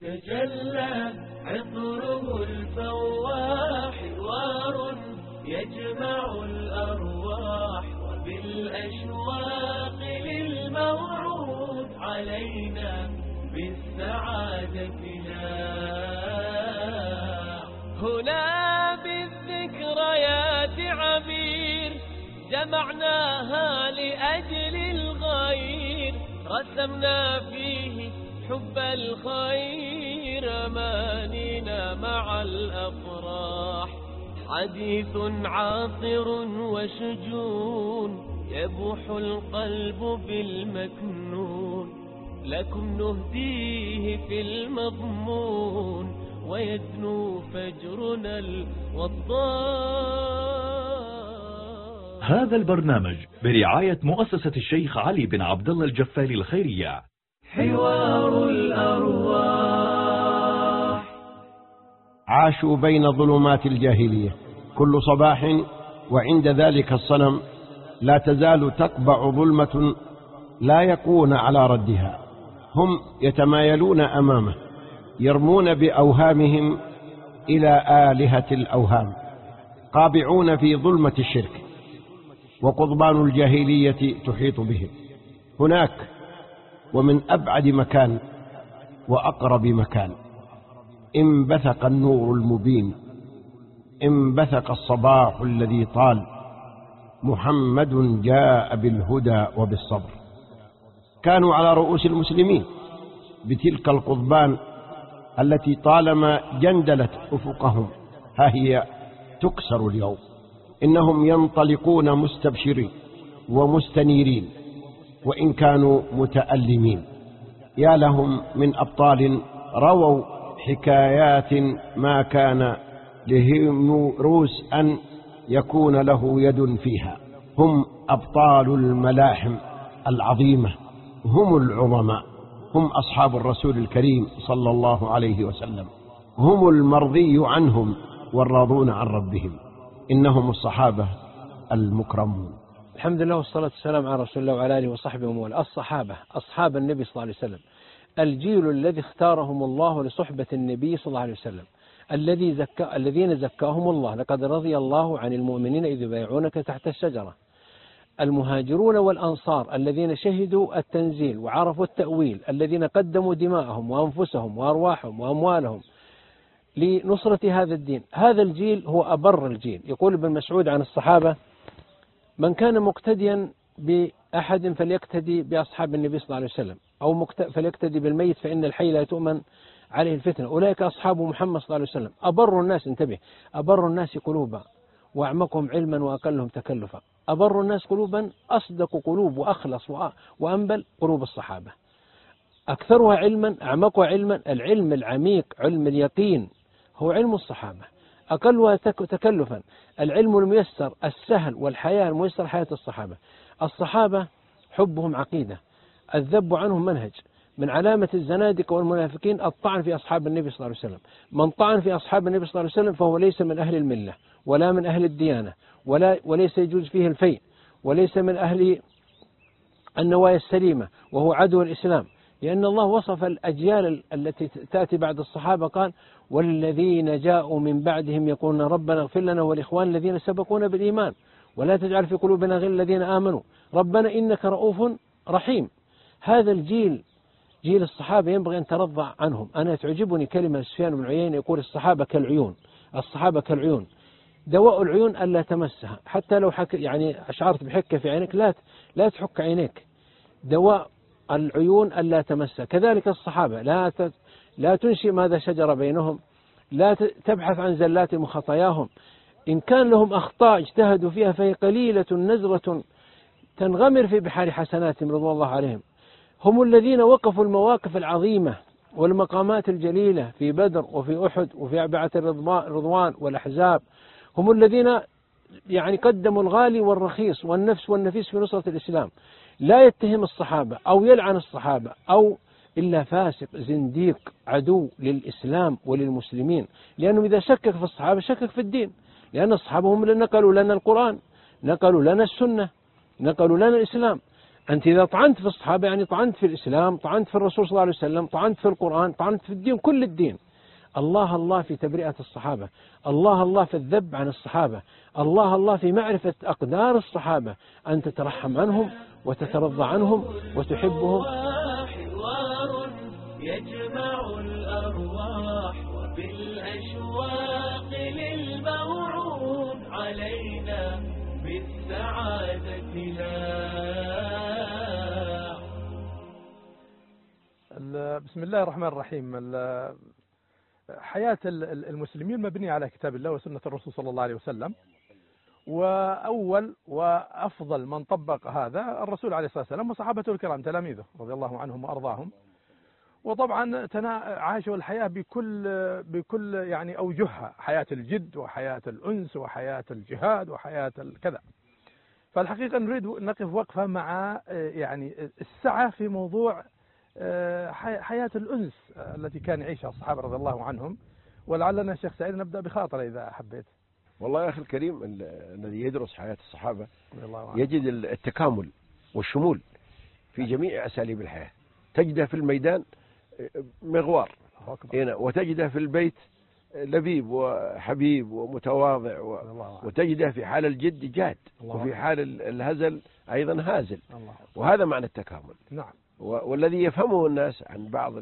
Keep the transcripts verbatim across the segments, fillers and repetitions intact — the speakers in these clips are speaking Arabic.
تجلى عطره الفواح حوار يجمع الأرواح وبالأشواق للموعود علينا بالسعادة لا هنا بالذكريات عبير جمعناها لأجل الغير رسمنا فيه حب الخير أمانينا مع الأفراح حديث عاطر وشجون يبوح القلب بالمكنون لكم نهديه في المضمون ويدنو فجرنا الوضاح. هذا البرنامج برعاية مؤسسة الشيخ علي بن عبد الله الجفاري الخيرية. حوار الأرواح. عاشوا بين ظلمات الجاهلية كل صباح وعند ذلك الصنم لا تزال تقبع ظلمة لا يقون على ردها. هم يتمايلون أمامه يرمون بأوهامهم إلى آلهة الأوهام قابعون في ظلمة الشرك وقضبان الجاهلية تحيط بهم. هناك ومن أبعد مكان وأقرب مكان انبثق النور المبين انبثق الصباح الذي طال. محمد جاء بالهدى وبالصبر. كانوا على رؤوس المسلمين بتلك القضبان التي طالما جندلت أفقهم ها هي تكسر اليوم. إنهم ينطلقون مستبشرين ومستنيرين وإن كانوا متألمين. يا لهم من أبطال رووا حكايات ما كان لهيروس أن يكون له يد فيها. هم أبطال الملاحم العظيمة هم العظماء هم أصحاب الرسول الكريم صلى الله عليه وسلم. هم المرضي عنهم والراضون عن ربهم. إنهم الصحابة المكرمون. الحمد لله والصلاة والسلام على رسول الله وعلى آله وصحبه ومن. الصحابة أصحاب النبي صلى الله عليه وسلم الجيل الذي اختارهم الله لصحبة النبي صلى الله عليه وسلم الذي زكى الذين زكاهم الله. لقد رضي الله عن المؤمنين إذ يبايعونك تحت الشجرة. المهاجرون والأنصار الذين شهدوا التنزيل وعرفوا التأويل الذين قدموا دماءهم وأنفسهم وأرواحهم وأموالهم لنصرة هذا الدين. هذا الجيل هو أبر الجيل. يقول ابن مسعود عن الصحابة: من كان مقتديا بأحد فليقتدي بأصحاب النبي صلى الله عليه وسلم أو فليقتدي بالميت فإن الحي لا تؤمن عليه الفتنة. أولئك أصحاب محمد صلى الله عليه وسلم. أبر الناس، انتبه، أبر الناس قلوبا وأعمقهم علما وأقلهم تكلفا. أبر الناس قلوبا أصدق قلوب وأخلص وأنبل قلوب الصحابة. أكثرها علما أعمقها علما. العلم العميق علم اليقين هو علم الصحابة. أقلها تكلفا العلم الميسر السهل والحياة الميسر حياة الصحابة. الصحابة حبهم عقيدة، الذب عنهم منهج. من علامة الزنادقة والمنافقين الطعن في أصحاب النبي صلى الله عليه وسلم. من طعن في أصحاب النبي صلى الله عليه وسلم فهو ليس من أهل الملة ولا من أهل الديانة ولا وليس يجوز فيه الفيء وليس من أهل النوايا السليمة وهو عدو الإسلام. لأن الله وصف الأجيال التي تأتي بعد الصحابة قال: والذين جاءوا من بعدهم يقولون ربنا اغفر لنا والإخوان الذين سبقونا بالإيمان ولا تجعل في قلوبنا غير الذين آمنوا ربنا إنك رؤوف رحيم. هذا الجيل جيل الصحابة ينبغي أن ترضى عنهم. أنا تعجبني كلمة سفيان بن عيينة يقول: الصحابة كالعيون. الصحابة كالعيون. دواء العيون ألا تمسها، حتى لو حك يعني أشعرت بحكة في عينك لا لا تحك عينيك. دواء العيون ألا تمسها. كذلك الصحابة لا لا تنشئ ماذا شجر بينهم، لا تبحث عن زلات وخطاياهم. إن كان لهم أخطاء اجتهدوا فيها فهي قليلة نزرة تنغمر في بحار حسناتهم رضوان الله عليهم. هم الذين وقفوا المواقف العظيمة والمقامات الجليلة في بدر وفي أحد وفي أبعة الرضوان والأحزاب. هم الذين يعني قدموا الغالي والرخيص والنفس والنفيس في نصرة الإسلام. لا يتهم الصحابة أو يلعن الصحابة أو إلا فاسق زنديق عدو للإسلام وللمسلمين، لأنه إذا شكك في الصحابة شكك في الدين. لأن الصحابة هم اللي نقلوا لنا القرآن، نقلوا لنا السنة، نقلوا لنا الإسلام. أنت إذا طعنت في الصحابة يعني طعنت في الإسلام، طعنت في الرسول صلى الله عليه وسلم، طعنت في القرآن، طعنت في الدين، كل الدين. الله الله في تبرئة الصحابة، الله الله في الذب عن الصحابة، الله الله في معرفة أقدار الصحابة، أن تترحم عنهم وتترضى عنهم وتحبهم. حوار يجمع الأرواح وبالأشواق للموعود علينا بالسعادة لا. بسم الله الرحمن الرحيم. حياة المسلمين مبنية على كتاب الله وسنة الرسول صلى الله عليه وسلم، وأول وأفضل من طبق هذا الرسول عليه الصلاة والسلام وصحابته الكرام تلاميذه رضي الله عنهم وأرضاهم. وطبعا عاشوا الحياة بكل بكل يعني أوجهها، حياة الجد وحياة الأنس وحياة الجهاد وحياة الكذا. فالحقيقة نريد نقف وقفة مع يعني السعة في موضوع حياة الأنس التي كان يعيشها الصحابة رضي الله عنهم. ولعلنا الشيخ سعيد نبدأ بخاطرة إذا حبيت. والله يا أخي الكريم، الذي يدرس حياة الصحابة يجد التكامل والشمول في جميع أساليب الحياة. تجده في الميدان مغوار، وتجده في البيت لبيب وحبيب ومتواضع، وتجده في حال الجد جاد، وفي حال الهزل أيضا هازل. وهذا معنى التكامل. نعم. والذي يفهمه الناس عن بعض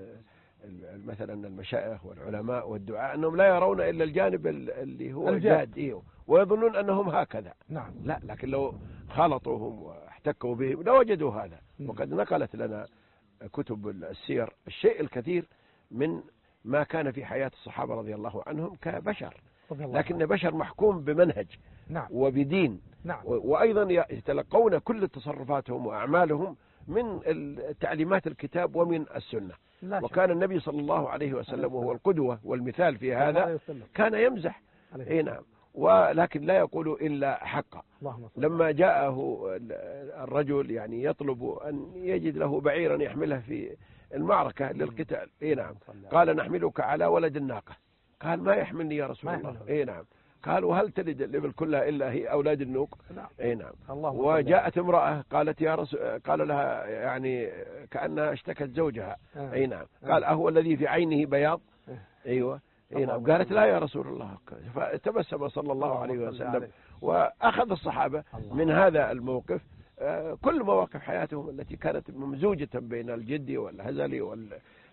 مثلا المشايخ والعلماء والدعاء أنهم لا يرون إلا الجانب اللي هو الجاد، إيه، ويظنون أنهم هكذا. نعم. لا، لكن لو خالطوهم واحتكوا بهم لوجدوا هذا. وقد نقلت لنا كتب السير الشيء الكثير من ما كان في حياة الصحابة رضي الله عنهم كبشر، لكن بشر محكوم بمنهج. نعم. وبدين. نعم. وأيضا يتلقون كل تصرفاتهم وأعمالهم من تعليمات الكتاب ومن السنة. وكان النبي صلى الله عليه وسلم وهو القدوة والمثال في هذا كان يمزح. اي نعم. ولكن لا يقول إلا حقا. لما جاءه الرجل يعني يطلب أن يجد له بعيرا يحمله في المعركة للقتال، اي نعم، قال نحملك على ولد الناقة. قال ما يحملني يا رسول الله. اي نعم. قال وهل تلد الإبل كلها إلا هي أولاد النوق؟ اي نعم. وجاءت امرأة قالت يا رسول، قال لها يعني كأنها اشتكت زوجها. اي نعم. قال أهو الذي في عينه بياض؟ ايوه. اي نعم. قالت لا يا رسول الله. فتبسم صلى الله عليه وسلم وأخذ الصحابة من هذا الموقف كل مواقف حياتهم التي كانت ممزوجة بين الجد والهزل وال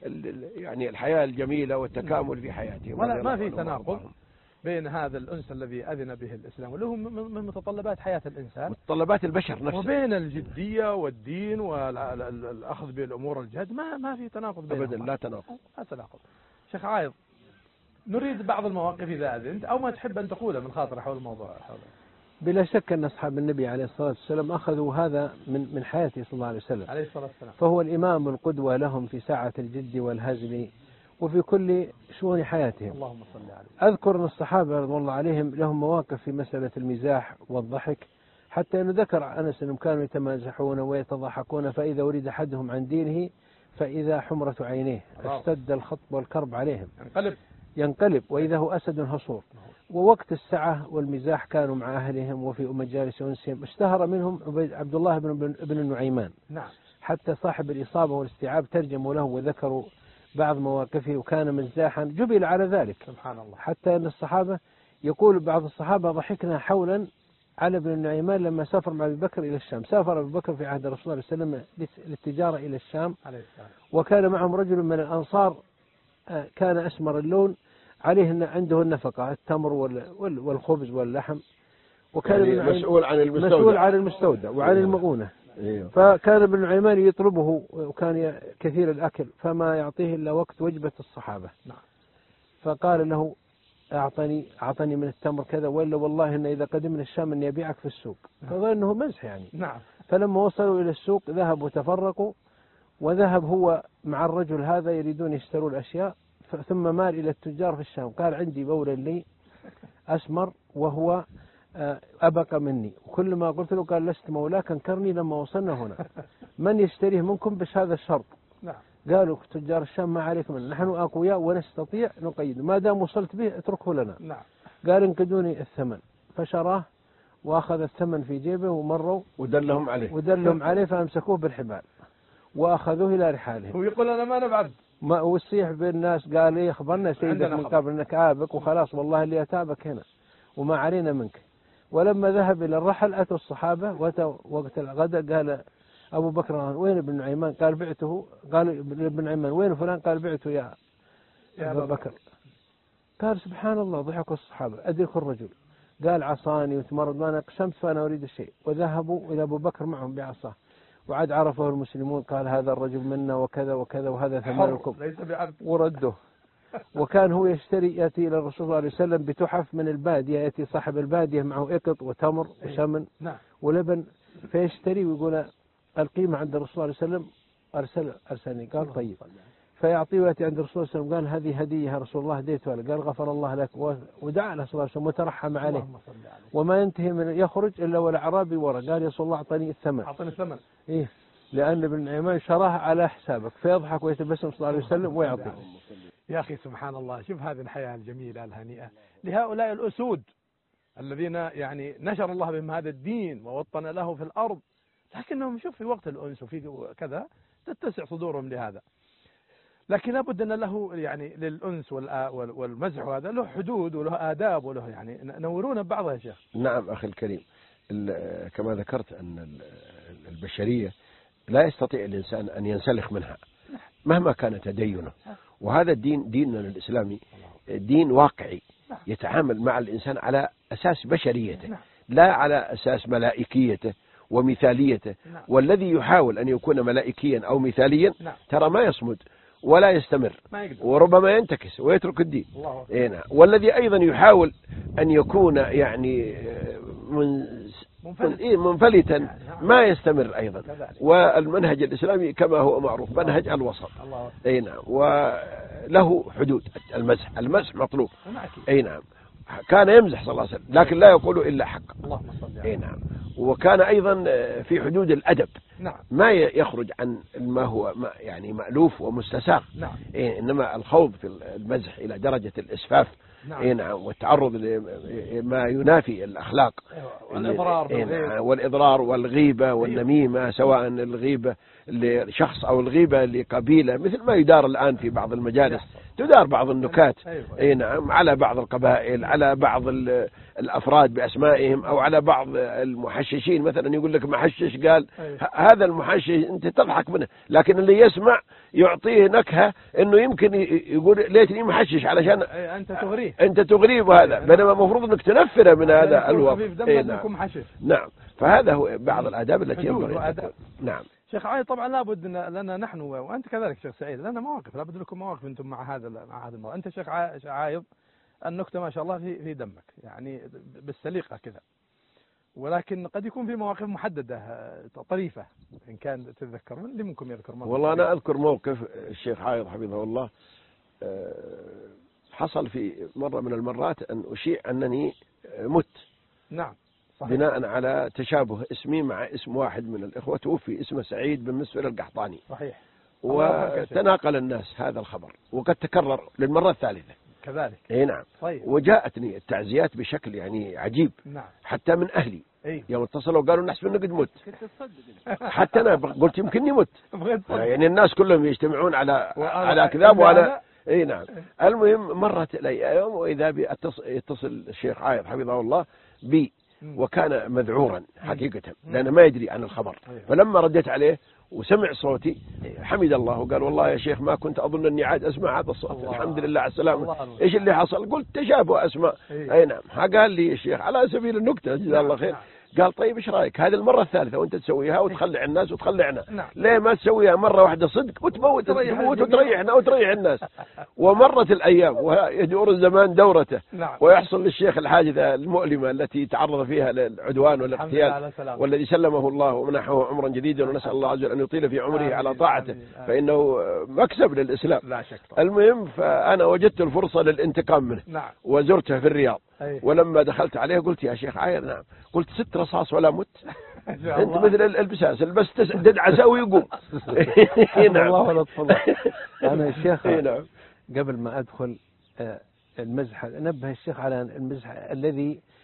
يعني الحياة الجميلة والتكامل في حياتهم. ولا ما في تناقض بين هذا الأنس الذي أذن به الإسلام وله من متطلبات حياة الإنسان، متطلبات البشر نفسه، وبين الجدية والدين والأخذ بالأمور الجد. ما ما في تناقض بينهم أبدا. لا تناقض. لا تناقض. شيخ عايض، نريد بعض المواقف إذا أذنت أو ما تحب أن تقوله من خاطر حول الموضوع. حول بلا شك أن أصحاب النبي عليه الصلاة والسلام أخذوا هذا من من حياته صلى الله عليه وسلم عليه الصلاة والسلام، فهو الإمام القدوة لهم في ساعة الجد والهزل وفي كل شؤون حياتهم. اللهم صل عليه. أذكر أن الصحابة رضي الله عليهم لهم مواقف في مسألة المزاح والضحك، حتى أنه ذكر أنس أنهم كانوا يتمازحون ويتضحكون فإذا ورد أحدهم عن دينه فإذا حمرة عينيه اشتد الخطب والكرب عليهم، ينقلب ينقلب وإذا هو أسد هصور. ووقت السعة والمزاح كانوا مع أهلهم وفي مجالس أنسهم. اشتهر منهم عبد الله بن ابن النعيمان. نعم. حتى صاحب الإصابة والاستيعاب ترجموا له وذكروا بعض مواقفه، وكان مزاحا جبل على ذلك. سبحان الله. حتى أن الصحابة يقول بعض الصحابة ضحكنا حولا على ابن النعيمان لما سافر مع أبي بكر إلى الشام. سافر أبي بكر في عهد الرسول صلى الله عليه وسلم للتجارة إلى الشام، وكان معهم رجل من الأنصار كان أسمر اللون، عليه عنده النفقة التمر والخبز واللحم، وكان يعني مسؤول عن المستودع مسؤول عن المستودع وعن المؤونة. أيوه. فكان ابن نعيمان يطلبه وكان كثير الأكل فما يعطيه إلا وقت وجبة الصحابة. نعم. فقال له أعطني أعطني من التمر كذا، ولا والله إن إذا قدمنا الشام إني أبيعك في السوق. فظن أنه مزح يعني. نعم. فلما وصلوا إلى السوق ذهبوا وتفرقوا، وذهب هو مع الرجل هذا يريدون يشتروا الأشياء، ثم مال إلى التجار في الشام قال عندي بول لي أسمر وهو أبقى مني، وكل ما قلت له قال لست مولاك انكرني لما وصلنا هنا، من يشتريه منكم بس هذا الشرط. نعم. قالوا تجار الشام ما عليك من، نحن أقوياء ونستطيع نقيد، ما دام وصلت به اتركه لنا. نعم. قال انقدوني الثمن، فشراه وأخذ الثمن في جيبه ومروا ودلهم عليه ودلهم عليه فأمسكوه بالحبال وأخذوه إلى رحالهم. هو يقول أنا ما أنا بعبد. ما ويصيح بالناس قال إيه خبرنا سيدك من قبل أنك عابك وخلاص والله اللي أتابك هنا وما علينا منك. ولما ذهب إلى الرحل أتوا الصحابة وقت الغداء قال أبو بكر وين ابن نعيمان؟ قال بعته. قال ابن نعيمان وين فلان؟ قال بعته يا أبو بكر. قال سبحان الله ضحكوا الصحابة. أدرك الرجل قال عصاني وتمرد وأنا قسمت فأنا أريد الشيء. وذهبوا إلى أبو بكر معهم بعصاه وعد عرفه المسلمون قال هذا الرجل منا وكذا وكذا وهذا ثمنكم ورده. وكان هو يشتري يأتي إلى الرسول صلى الله عليه وسلم بتحف من البادية. يأتي صاحب البادية معه إقط وتمر وسمن ولبن فيشتري ويقول القيمة عند الرسول صلى الله عليه وسلم. أرسل أرسلني قال طيب فيعطيه ويأتي عند الرسول صلى الله عليه وسلم قال هذه هدية يا رسول الله هديتها له. قال غفر الله لك ودعا له صلى الله عليه وسلم وترحم عليه. وما ينتهي من يخرج إلا والأعرابي ورا قال يا رسول الله أعطني الثمن. أعطني الثمن. إيه لأن ابن نعيمان شراه على حسابك فيضحك ويتبسم صلى الله عليه وسلم ويعطيه. يا أخي سبحان الله شوف هذه الحياة الجميلة الهنيئة لهؤلاء الأسود الذين يعني نشر الله بهم هذا الدين ووطن له في الأرض لكنهم شوف في وقت الأنس وفي كذا تتسع صدورهم لهذا. لكن لابد أن له يعني للأنس والمزح هذا له حدود وله آداب وله يعني نورون ببعضها يا شيخ. نعم أخي الكريم كما ذكرت أن البشرية لا يستطيع الإنسان أن ينسلخ منها مهما كان تدينه. وهذا الدين ديننا الإسلامي دين واقعي يتعامل مع الإنسان على أساس بشريته لا على أساس ملائكيته ومثاليته. والذي يحاول أن يكون ملائكيا أو مثاليا ترى ما يصمد ولا يستمر وربما ينتكس ويترك الدين. والذي أيضا يحاول أن يكون يعني من منفلتا ما يستمر أيضا. والمنهج الإسلامي كما هو معروف منهج الوسط. أي نعم وله حدود. المزح المزح مطلوب. أي نعم كان يمزح صلى الله عليه وسلم لكن لا يقول إلا حق. أي نعم وكان أيضا في حدود الأدب ما يخرج عن ما هو ما يعني مألوف ومستساغ. إيه إنما الخوض في المزح إلى درجة الإسفاف إيه نعم والتعرض لما ينافي الأخلاق والإضرار إيه والإضرار والغيبة والنميمة سواء الغيبة لشخص أو الغيبة لقبيلة مثل ما يدار الآن في بعض المجالس تدار بعض النكات إيه نعم على بعض القبائل على بعض الأفراد بأسمائهم أو على بعض المحششين مثلا يقول لك محشش قال هذا المحشش أنت تضحك منه لكن اللي يسمع يعطيه نكهة إنه يمكن يقول ليتني محشش علشان أنت تغريه أنت تغريه بهذا بينما المفروض أنك تنفره من هذا الوضع. إيه نعم. نعم فهذا هو بعض الآداب التي ينبغي. نعم شيخ عايض طبعا لابد لنا نحن وأنت كذلك شيخ سعيد لنا مواقف لابد لكم مواقف أنتم مع هذا مع هذا الموضوع. أنت شيخ عايض النكتة ما شاء الله في في دمك يعني بالسليقة كذا ولكن قد يكون في مواقف محددة طريفة إن كان تتذكرون اللي منكم يذكر موقف. والله أنا أذكر موقف الشيخ عايض حفظه الله حصل في مرة من المرات أن أشيع أنني مت. نعم صحيح. بناء على تشابه اسمي مع اسم واحد من الإخوة توفي اسمه سعيد بن مسفر القحطاني. صحيح. وتناقل الناس هذا الخبر وقد تكرر للمرة الثالثة كذلك. اي نعم. طيب. وجاءتني التعزيات بشكل يعني عجيب. نعم. حتى من أهلي أيه؟ يوم اتصلوا قالوا نحسب انك قد مت. حتى أنا قلت يمكنني مت. يعني الناس كلهم يجتمعون على على كذاب وأنا اي نعم. المهم مرت الأيام وإذا بي يتصل الشيخ عايض حفظه الله بي وكان مذعورا حقيقة لأنه ما يدري عن الخبر. فلما رديت عليه وسمع صوتي حمد الله وقال والله يا شيخ ما كنت أظن أني عاد أسمع هذا الصوت. الحمد لله على السلامة. إيش اللي حصل؟ قلت تشابه أسماء. أي نعم. قال لي الشيخ على سبيل النكتة جزاه الله خير قال طيب ايش رايك هذه المرة الثالثة وانت تسويها وتخلع الناس وتخلعنا ليه ما تسويها مرة واحدة صدق وتموت تموت وتريحنا وتريح الناس. ومرت الأيام ويدور الزمان دورته ويحصل للشيخ الحادثة المؤلمة التي تعرض فيها للعدوان والاغتيال والذي سلمه الله ومنحه عمرا جديدا ونسأل الله عز وجل أن يطيل في عمره على طاعته فإنه مكسب للإسلام. المهم فأنا وجدت الفرصة للانتقام منه وزرته في الرياض. ولما دخلت عليه قلت يا شيخ عاير نعم قلت ست رصاص ولا مت انت مثل البساس البس تدعسه ويقوم. الله انا الشيخ قبل ما ادخل المزح نبه الشيخ على المزح الذي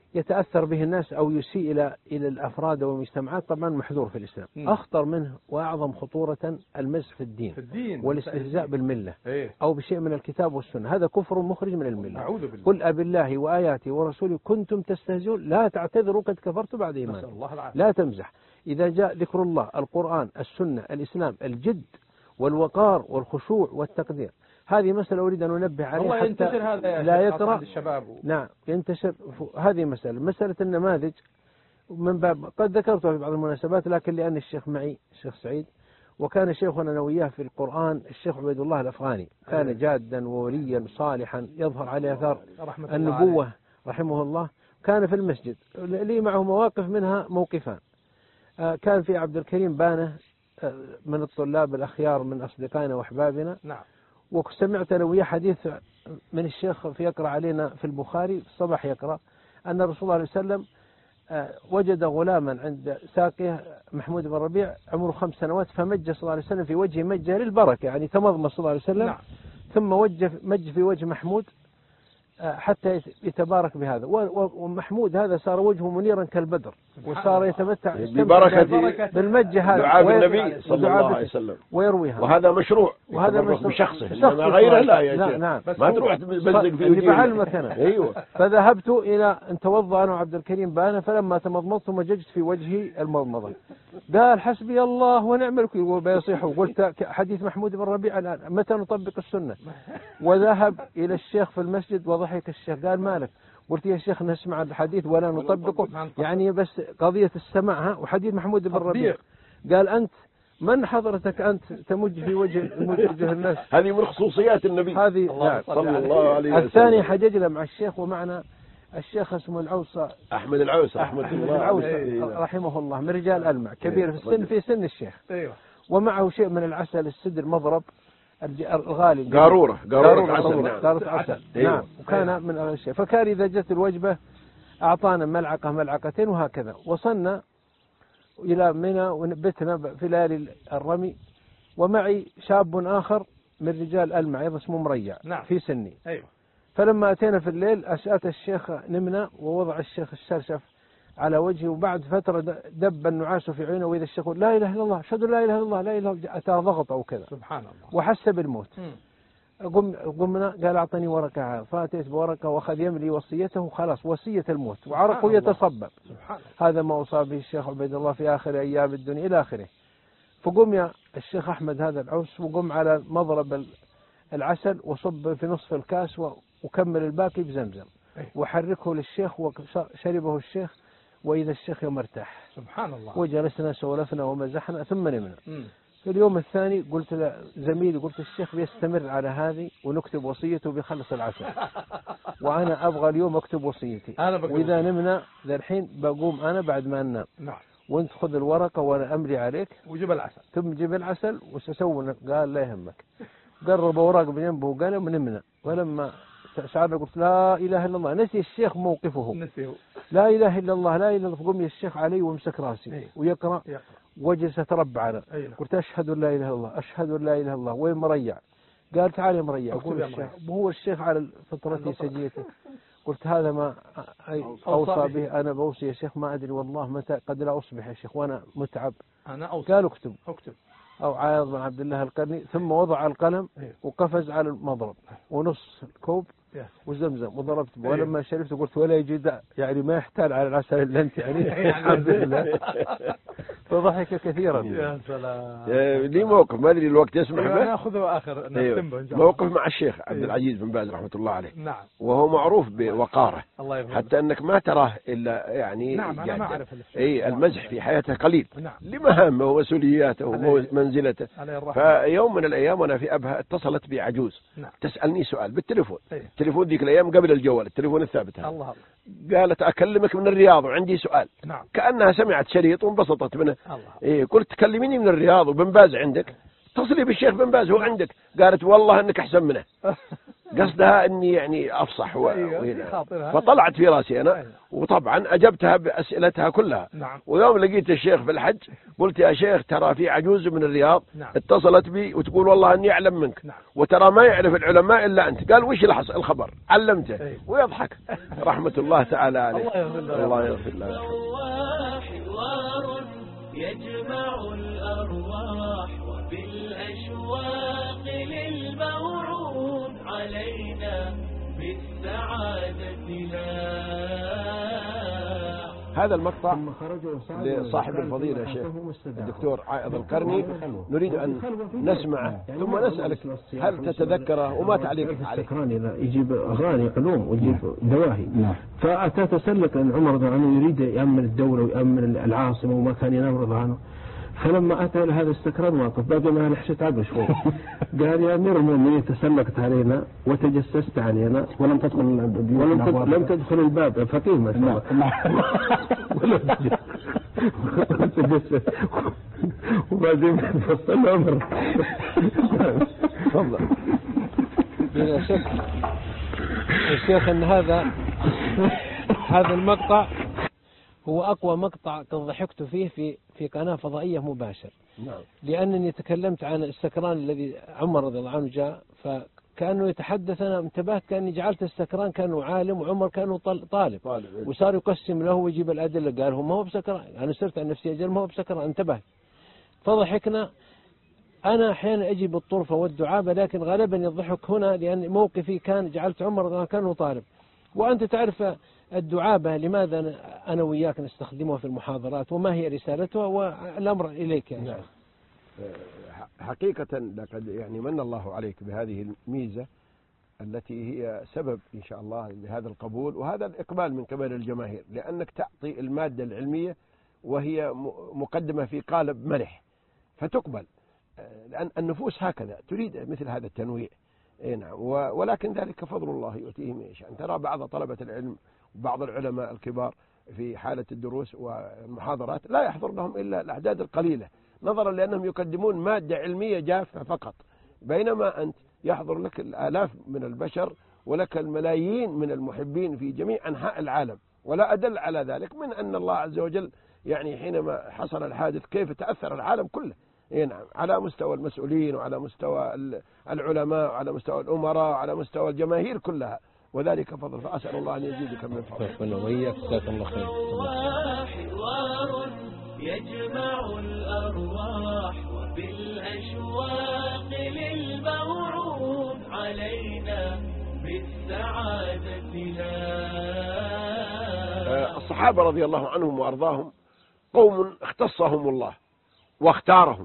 يتأثر به الناس أو يسيء إلى إلى الأفراد والمجتمعات، طبعا محظور في الإسلام. م. أخطر منه وأعظم خطورة المزح في الدين, في الدين والاستهزاء بالملة إيه؟ أو بشيء من الكتاب والسنة. هذا كفر مخرج من الملة. قل أب الله وآياته ورسوله كنتم تستهزئون لا تعتذروا قد كفرتم بعد إيمانكم. لا تمزح. إذا جاء ذكر الله، القرآن، السنة، الإسلام، الجد والوقار والخشوع والتقدير، هذه مسألة أريد أن أنبه عليها حتى هذا لا يقرأ الشباب. نعم ينتشر. هذه مسألة مسألة النماذج من باب قد ذكرتها في بعض المناسبات، لكن لأن الشيخ معي الشيخ سعيد، وكان شيخنا أنا وياه في القرآن الشيخ عبيد الله الأفغاني، كان جادا ووليا صالحا يظهر عليه أثار النبوة رحمه الله. كان في المسجد لي معه مواقف، منها موقفان. كان في عبد الكريم بانه من الطلاب الأخيار من أصدقائنا وأحبابنا. نعم. وسمعت أنا وياه حديث من الشيخ في يقرأ علينا في البخاري الصباح يقرأ أن الرسول عليه وسلم وجد غلاما عند ساقيه محمود بن ربيع عمره خمس سنوات، فمج صلى الله عليه وسلم في وجهه مجه للبركة، يعني تمضمض صلى الله عليه وسلم. نعم. ثم وجه مج في وجه محمود حتى يتبارك بهذا، ومحمود هذا صار وجهه منيرا كالبدر، وصار يتمتع ببركة بالمج هذا دعاء النبي صلى الله عليه وسلم، ويرويها. وهذا مشروع، وهذا مشروع بشخصه، إنما غيره لا يا شيخ. نعم. ما تروح تبزق في وجهه. ايوه. فذهبت إلى أن توضأ أنا وعبد الكريم بانه، فلما تمضمضت مججت في وجهي المضمضة، قال حسبي الله ونعم الوكيل وبيصيح. وقلت حديث محمود بن ربيع الآن متى نطبق السنة؟ وذهب إلى الشيخ في المسجد وضحك الشيخ، قال مالك؟ قلت يا شيخ نسمع الحديث ولا نطبقه، يعني بس قضية السماع ها وحديث محمود بن ربيع. قال أنت من حضرتك أنت تمج في وجه وجه الناس؟ هذه من خصوصيات النبي هذه صلى الله عليه وسلم. الثاني حججنا مع الشيخ، ومعنا الشيخ اسمه العوصة أحمد العوصة رحمه الله العوصة رحمه الله، من رجال ألمع، كبير في السن في سن الشيخ. ومعه شيء من العسل السدر مضرب الغالي، قارورة قارورة عسل. قارورة عسل. نعم. وكان من أغلى الشيء. فكان إذا جت الوجبة أعطانا ملعقة ملعقتين وهكذا. وصلنا إلى منى ونبتنا في ليالي الرمي، ومعي شاب آخر من رجال ألمع أيضا اسمه مريع. نعم. في سني. أيوة. فلما أتينا في الليل أسأت الشيخ نمنا، ووضع الشيخ الشرشف على وجهه، وبعد فترة دب النعاس في عينه، وإذا الشيخ لا إله إلا الله أشهد لا إله إلا الله لا إله إلا الله، أتى ضغط أو كذا سبحان الله، وحس بالموت. قم قمنا قال أعطني ورقة، فأتيت بورقة وأخذ يملي وصيته، خلاص وصية الموت، وعرقه يتصبب. هذا ما وصى به الشيخ عبيد الله في آخر أيام الدنيا إلى آخره. فقم يا الشيخ أحمد هذا العوس، وقم على مضرب العسل وصب في نصف الكاس وكمل الباقي بزمزم، وحركه للشيخ، وشربه الشيخ، وإذا الشيخ يوم ارتاح. سبحان الله. وجلسنا سولفنا ومزحنا ثم نمنا. في اليوم الثاني قلت لزميلي، قلت الشيخ بيستمر على هذه ونكتب وصيته بيخلص العسل، وأنا أبغى اليوم أكتب وصيتي، وإذا نمنا ذا الحين بقوم أنا بعد ما ننام. نعم. وانت خذ الورقة وأنا أملي عليك وجيب العسل، ثم جيب العسل وسسوي. قال لا يهمك. قرب أوراق بجنبه وقلم ونمنا. ولما شعرنا قلت لا إله إلا الله، نسي الشيخ موقفه، نسيه. لا إله إلا الله لا إله إلا الله. فقم الشيخ علي ومسك راسي. أيه. ويقرأ، يقرأ. وجلس يتربع على. أيه. قلت أشهد أن لا إله إلا الله أشهد أن لا إله إلا الله. وين مريع؟ قال تعال يا مريع. أقول الشيخ، وهو الشيخ على فطرته سجيته. قلت هذا ما أوصى به، أنا بوصي يا شيخ، ما أدري والله متى قد لا أصبح يا شيخ وأنا متعب. أنا أوصي. قال اكتب اكتب. أو عايض بن عبد الله القرني. ثم وضع القلم وقفز على المضرب ونص كوب وزمزم وضربت. ولما شربت قلت ولا يجد، يعني ما يحتال على العسل إلا أنت، يعني الحمد لله. فضحك كثيرا. يا سلام. لي موقف ما أدري الوقت يسمح به، ناخذه آخر أيوه. موقف مع الشيخ عبد العزيز بن باز رحمة الله عليه. نعم. وهو معروف بوقاره، الله يبارك، حتى أنك ما تراه إلا يعني. نعم. أنا ما أعرف أي المزح في حياته قليل. نعم. لمهامه ومسؤولياته ومنزلته. فيوم من الأيام وأنا في أبها اتصلت بعجوز. نعم. تسألني سؤال بالتليفون. أيه. التليفون ذيك الأيام قبل الجوال، التليفون الثابت هذا. الله. قالت أكلمك من الرياض وعندي سؤال. نعم. كأنها سمعت شريط وانبسطت منه. الله. إيه قلت كلميني من الرياض وبن باز عندك، اتصلي بالشيخ بن باز هو عندك. قالت والله أنك أحسن منه. قصدها أني يعني أفصح و... أيوة. فطلعت في رأسي أنا. أيوة. وطبعا أجبتها بأسئلتها كلها. نعم. ويوم لقيت الشيخ في الحج قلت يا شيخ ترى في عجوز من الرياض. نعم. اتصلت بي وتقول والله أني أعلم منك. نعم. وترى ما يعرف العلماء إلا أنت. قال وش الخبر علمته. أيوة. ويضحك رحمة الله تعالى عليه. الله يغفر له. حوار يجمع الأرواح وبالأشواق للموعود علينا بالسعادة لا. هذا المقطع لصاحب الفضيلة الشيخ الدكتور عائض القرني نريد أن نسمعه ثم نسألك هل تتذكره وما تعليق عليه. السكران يجيب أغاني علوم ويجيب دواهي. فأتى تسلك أن عمر رضي الله عنه يريد يأمن الدولة ويأمن العاصمة وما كان ينام رضي الله عنه. فلما أتى لهذا السكران واقف باقي ما لحشت عقل شوي. قال يا أمير المؤمنين تسلقت علينا وتجسست علينا ولم تدخل ولم تدخل, لم تدخل الباب فقيه ما شاء الله. ولم تجسست وبعدين فصلنا عمر. تفضل. بلا شك يا شيخ أن هذا هذا المقطع هو أقوى مقطع قد ضحكت فيه في في قناة فضائية مباشر. نعم. لأنني تكلمت عن السكران الذي عمر رضي الله عنه جاء فكأنه يتحدث. أنا انتبهت كأني جعلت السكران كانوا عالم وعمر كانوا طالب, طالب. وصار يقسم له ويجيب الأدلة. قال هو ما هو بسكران. أنا صرت عن نفسي أجل ما هو بسكران. انتبهت فضحكنا. أنا أحيانا أجي بالطرفة والدعابة لكن غالبا الضحك هنا لأن موقفي كان جعلت عمر رضي الله عنه كانوا طالب. وأنت تعرف الدعابة لماذا أنا وياك نستخدمها في المحاضرات وما هي رسالتها والأمر إليك يا شيخ. حقيقة لقد يعني من الله عليك بهذه الميزة التي هي سبب إن شاء الله لهذا القبول وهذا الإقبال من قبل الجماهير لأنك تعطي المادة العلمية وهي مقدمة في قالب مرح فتقبل. لأن النفوس هكذا تريد مثل هذا التنويع. نعم. ولكن ذلك فضل الله يؤتيه من يشاء. ترى بعض طلبة العلم وبعض العلماء الكبار في حالة الدروس والمحاضرات لا يحضر لهم إلا الأعداد القليلة نظرا لأنهم يقدمون مادة علمية جافة فقط بينما أنت يحضر لك الآلاف من البشر ولك الملايين من المحبين في جميع أنحاء العالم. ولا أدل على ذلك من أن الله عز وجل يعني حينما حصل الحادث كيف تأثر العالم كله. نعم. على مستوى المسؤولين وعلى مستوى العلماء وعلى مستوى الأمراء وعلى مستوى الجماهير كلها وذلك فضل. فأسأل الله أن يزيدك من فضله. وإياك جزاك الله خير. حوار يجمع الأرواح وبالأشواق للموعود علينا بالسعادة لا. الصحابة رضي الله عنهم وأرضاهم قوم اختصهم الله واختارهم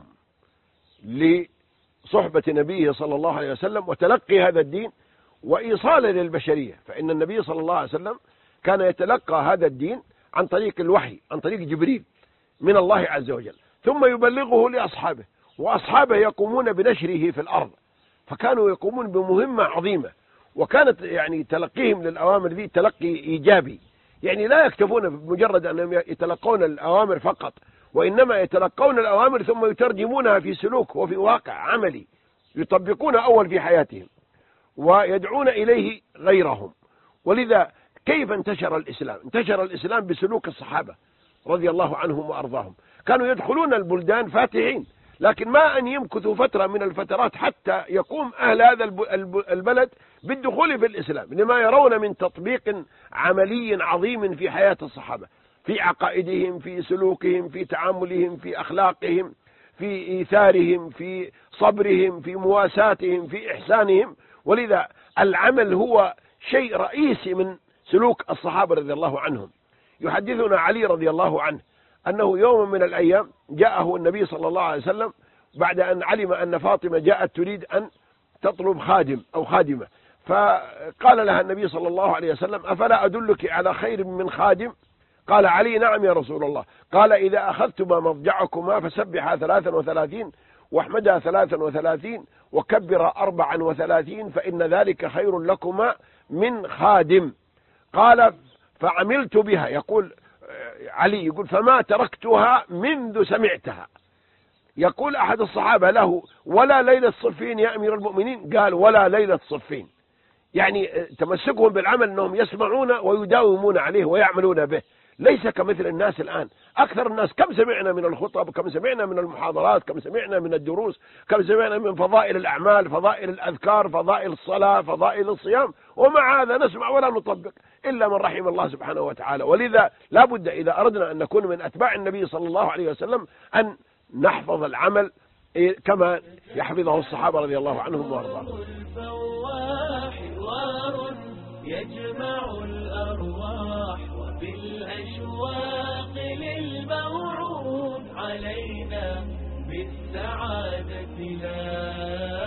لصحبة نبيه صلى الله عليه وسلم وتلقي هذا الدين وإيصاله للبشرية. فإن النبي صلى الله عليه وسلم كان يتلقى هذا الدين عن طريق الوحي عن طريق جبريل من الله عز وجل ثم يبلغه لأصحابه وأصحابه يقومون بنشره في الأرض. فكانوا يقومون بمهمة عظيمة وكانت يعني تلقيهم للأوامر ذي تلقي إيجابي. يعني لا يكتفون بمجرد أنهم يتلقون الأوامر فقط وإنما يتلقون الأوامر ثم يترجمونها في سلوك وفي واقع عملي يطبقون أول في حياتهم ويدعون إليه غيرهم. ولذا كيف انتشر الإسلام؟ انتشر الإسلام بسلوك الصحابة رضي الله عنهم وأرضاهم. كانوا يدخلون البلدان فاتحين لكن ما أن يمكثوا فترة من الفترات حتى يقوم أهل هذا البلد بالدخول في الإسلام لما يرون من تطبيق عملي عظيم في حياة الصحابة في عقائدهم في سلوكهم في تعاملهم في أخلاقهم في إيثارهم في صبرهم في مواساتهم في إحسانهم. ولذا العمل هو شيء رئيسي من سلوك الصحابة رضي الله عنهم. يحدثنا علي رضي الله عنه أنه يوم من الأيام جاءه النبي صلى الله عليه وسلم بعد أن علم أن فاطمة جاءت تريد أن تطلب خادم أو خادمة فقال لها النبي صلى الله عليه وسلم أفلا أدلك على خير من خادم؟ قال علي نعم يا رسول الله. قال إذا أخذتما مضجعكما فسبحا ثلاثا وثلاثين واحمدها ثلاثا وثلاثين وكبر أربعا وثلاثين فإن ذلك خير لكما من خادم. قال فعملت بها. يقول علي يقول فما تركتها منذ سمعتها. يقول أحد الصحابة له ولا ليلة صفين يا أمير المؤمنين؟ قال ولا ليلة صفين. يعني تمسكهم بالعمل أنهم يسمعون ويداومون عليه ويعملون به، ليس كمثل الناس الآن. أكثر الناس كم سمعنا من الخطب، كم سمعنا من المحاضرات، كم سمعنا من الدروس، كم سمعنا من فضائل الأعمال، فضائل الأذكار، فضائل الصلاة، فضائل الصيام، ومع هذا نسمع ولا نطبق إلا من رحم الله سبحانه وتعالى. ولذا لا بد إذا أردنا أن نكون من أتباع النبي صلى الله عليه وسلم أن نحفظ العمل كما يحفظه الصحابة رضي الله عنهم وارضاهم. يجمع الأرواح وبالأشواق للموعود علينا بالسعادة لا.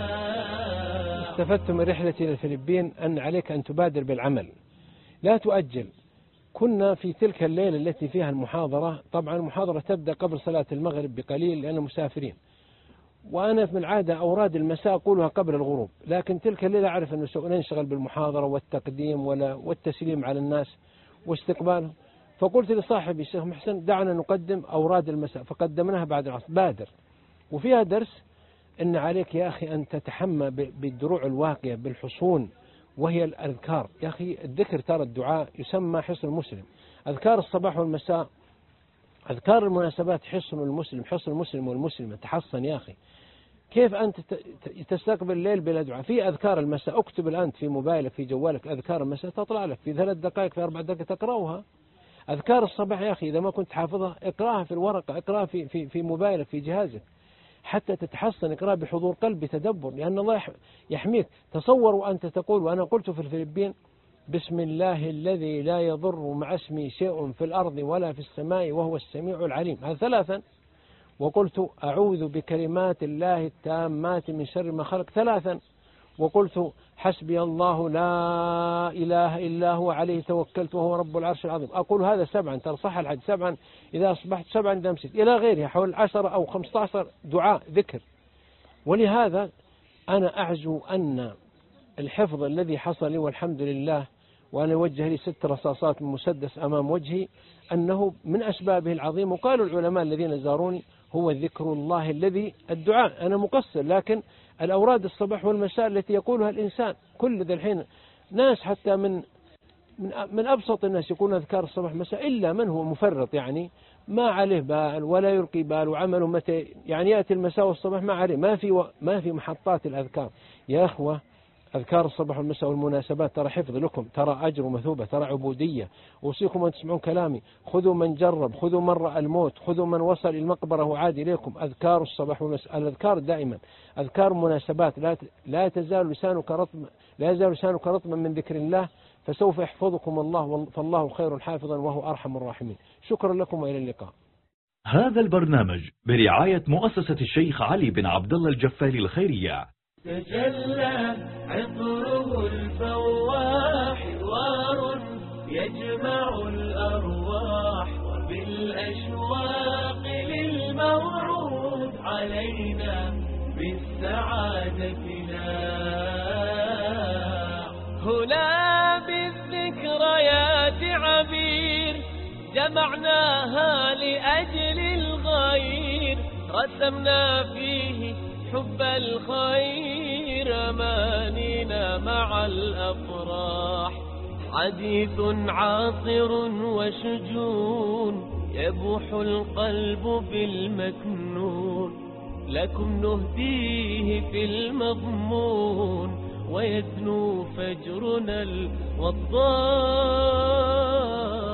استفدت من رحلتي إلى الفلبين أن عليك أن تبادر بالعمل، لا تؤجل. كنا في تلك الليلة التي فيها المحاضرة، طبعا المحاضرة تبدأ قبل صلاة المغرب بقليل لأننا مسافرين، وأنا من العادة أوراد المساء أقولها قبل الغروب، لكن تلك الليلة أعرف أنه سننشغل بالمحاضرة والتقديم ولا والتسليم على الناس واستقبالهم، فقلت لصاحبي الشيخ محسن دعنا نقدم أوراد المساء، فقدمناها بعد العصر بادر. وفيها درس أن عليك يا أخي أن تتحمى بالدروع الواقية بالحصون، وهي الأذكار. يا أخي الذكر ترى الدعاء يسمى حصن المسلم، أذكار الصباح والمساء، أذكار المناسبات حصن المسلم، حصن المسلم والمسلمة. تحصن يا أخي، كيف أنت تستقبل الليل بلا دعاء؟ في أذكار المساء، اكتب الآن في موبايلك في جوالك أذكار المساء تطلع لك في ثلاث دقائق في أربع دقائق تقرأها. أذكار الصباح يا أخي إذا ما كنت حافظها اقرأها في الورقة، اقرأها في, في, في موبايلك في جهازك حتى تتحصن، اقرأها بحضور قلب بتدبر، لأن الله يحميك. تصور وأنت تقول، وأنا قلت في الفلبين بسم الله الذي لا يضر مع اسمه شيء في الأرض ولا في السماء وهو السميع العليم، هذا ثلاثا. وقلت أعوذ بكلمات الله التامات من شر ما خلق ثلاثا. وقلت حسبي الله لا إله إلا هو عليه توكلت وهو رب العرش العظيم. أقول هذا سبعا، ترى صح الحج سبعا إذا أصبحت، سبعا إذا أمسيت، إلى غيرها حول عشرة أو خمسة عشر دعاء ذكر. ولهذا أنا أعزو أن الحفظ الذي حصل لي والحمد لله، وأنا وجه لي ست رصاصات من مسدس أمام وجهي، أنه من أسبابه العظيم. وقالوا العلماء الذين زاروني هو ذكر الله الذي الدعاء. أنا مقصر، لكن الأوراد الصباح والمساء التي يقولها الإنسان كل ذا الحين، ناس حتى من من من أبسط الناس يقولون أذكار الصباح والمساء، إلا من هو مفرط يعني ما عليه بال ولا يلقي بال، وعمله متى يعني يأتي المساء والصباح ما عليه، ما في ما في محطات الأذكار. يا أخوة أذكار الصباح والمساء والمناسبات ترى حفظ لكم، ترى أجر ومثوبة، ترى عبودية. أوصيكم أن تسمعون كلامي، خذوا من جرب، خذوا من رأى الموت، خذوا من وصل المقبرة وعاد إليكم. أذكار الصباح والمساء، الأذكار دائما أذكار مناسبات، لا لا تزال لسانك رطبا، لا يزال لسانك رطبا من ذكر الله، فسوف يحفظكم الله، فالله خير حافظا وهو أرحم الراحمين. شكرا لكم وإلى اللقاء. هذا البرنامج برعاية مؤسسة الشيخ علي بن عبد الله الجفالي الخيرية. تجلى عطره الفواح حوار يجمع الأرواح وبالأشواق للموعود علينا بالسعادة لا. هنا بالذكريات عبير جمعناها لأجل الغير، رسمنا فيه حب الخير أمانينا مع الأفراح. حديث عاطر وشجون يبوح القلب بالمكنون، لكم نهديه في المضمون ويدنو فجرنا الوضاح.